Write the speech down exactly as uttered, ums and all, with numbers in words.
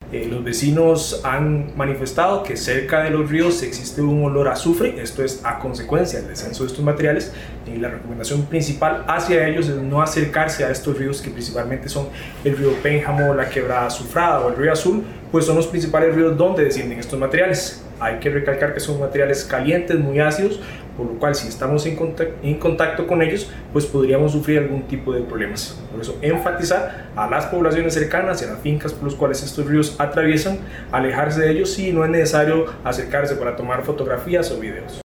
Eh, los vecinos han manifestado que cerca de los ríos existe un olor a azufre, esto es a consecuencia del descenso de estos materiales, y la recomendación principal hacia ellos es no acercarse a estos ríos, que principalmente son el río Pénjamo, la Quebrada Azufrada o el río Azul, pues son los principales ríos donde descienden estos materiales. Hay que recalcar que son materiales calientes, muy ácidos, por lo cual si estamos en contacto, en contacto con ellos, pues podríamos sufrir algún tipo de problemas. Por eso enfatizar a las poblaciones cercanas y a las fincas por las cuales estos ríos atraviesan, alejarse de ellos si no es necesario acercarse para tomar fotografías o videos.